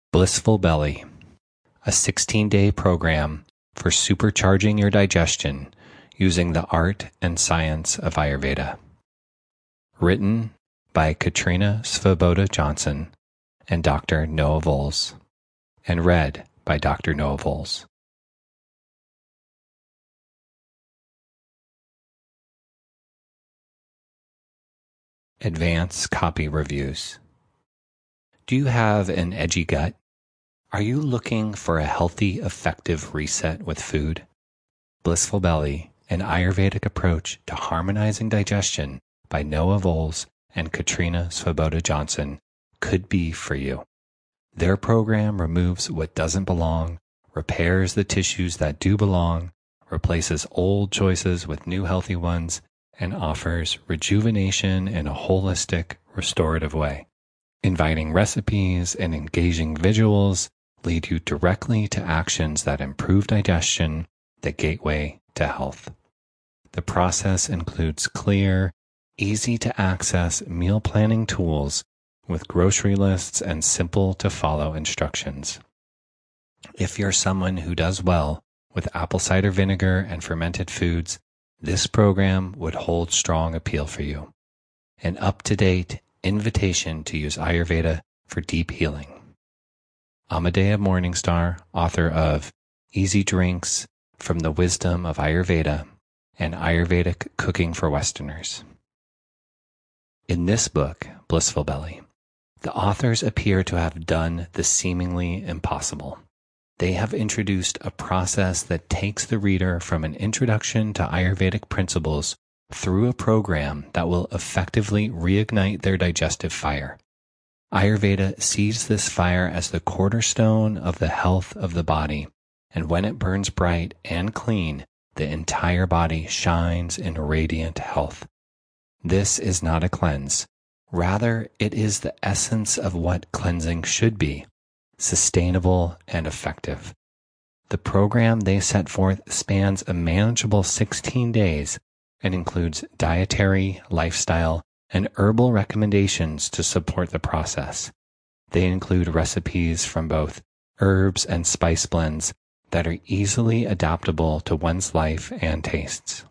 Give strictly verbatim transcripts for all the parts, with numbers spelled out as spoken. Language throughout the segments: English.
Blissful Belly, a sixteen-day program for supercharging your digestion using the art and science of Ayurveda. Written by Katrina Svoboda Johnson and Doctor Noah Volz, and read by Doctor Noah Volz. Advance Copy Reviews. Do you have an edgy gut? Are you looking for a healthy, effective reset with food? Blissful Belly, an Ayurvedic approach to harmonizing digestion by Noah Volz and Katrina Svoboda Johnson, could be for you. Their program removes what doesn't belong, repairs the tissues that do belong, replaces old choices with new healthy ones, and offers rejuvenation in a holistic, restorative way. Inviting recipes and engaging visuals lead you directly to actions that improve digestion, the gateway to health. The process includes clear, easy-to-access meal planning tools with grocery lists and simple-to-follow instructions. If you're someone who does well with apple cider vinegar and fermented foods, this program would hold strong appeal for you. An up-to-date invitation to use Ayurveda for deep healing. Amadea Morningstar, author of Easy Drinks from the Wisdom of Ayurveda and Ayurvedic Cooking for Westerners. In this book, Blissful Belly, the authors appear to have done the seemingly impossible. They have introduced a process that takes the reader from an introduction to Ayurvedic principles through a program that will effectively reignite their digestive fire. Ayurveda sees this fire as the cornerstone of the health of the body, and when it burns bright and clean, the entire body shines in radiant health. This is not a cleanse. Rather, it is the essence of what cleansing should be, sustainable and effective. The program they set forth spans a manageable sixteen days and includes dietary, lifestyle, and herbal recommendations to support the process. They include recipes from both herbs and spice blends that are easily adaptable to one's life and tastes.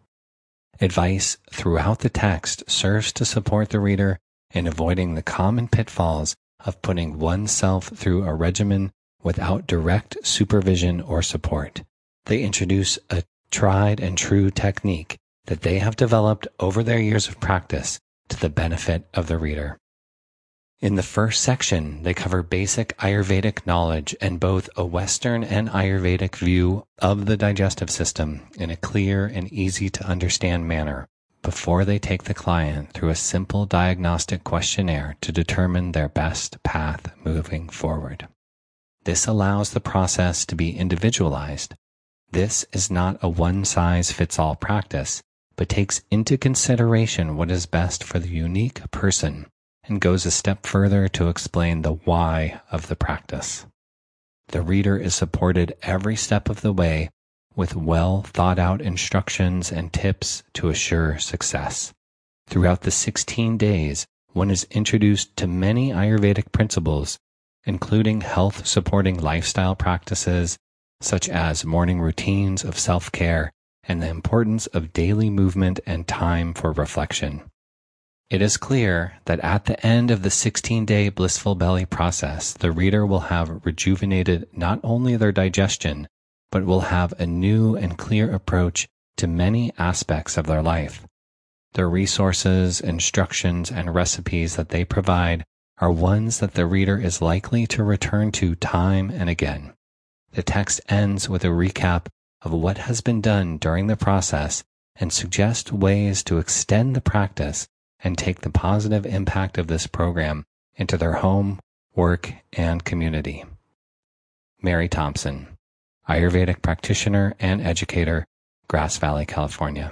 Advice throughout the text serves to support the reader in avoiding the common pitfalls of putting oneself through a regimen without direct supervision or support. They introduce a tried and true technique that they have developed over their years of practice to the benefit of the reader. In the first section, they cover basic Ayurvedic knowledge and both a Western and Ayurvedic view of the digestive system in a clear and easy to understand manner before they take the client through a simple diagnostic questionnaire to determine their best path moving forward. This allows the process to be individualized. This is not a one-size-fits-all practice, but takes into consideration what is best for the unique person and goes a step further to explain the why of the practice. The reader is supported every step of the way with well thought out instructions and tips to assure success. Throughout the sixteen days, one is introduced to many Ayurvedic principles, including health supporting lifestyle practices such as morning routines of self-care and the importance of daily movement and time for reflection. It is clear that at the end of the sixteen-day Blissful Belly process, the reader will have rejuvenated not only their digestion, but will have a new and clear approach to many aspects of their life. The resources, instructions, and recipes that they provide are ones that the reader is likely to return to time and again. The text ends with a recap of what has been done during the process and suggests ways to extend the practice and take the positive impact of this program into their home, work, and community. Mary Thompson, Ayurvedic practitioner and educator, Grass Valley, California.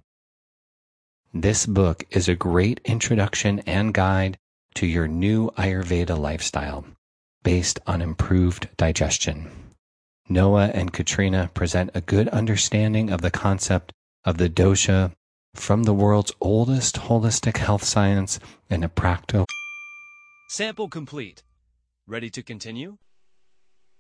This book is a great introduction and guide to your new Ayurveda lifestyle based on improved digestion. Noah and Katrina present a good understanding of the concept of the dosha from the world's oldest holistic health science in a practical. Sample complete. Ready to continue?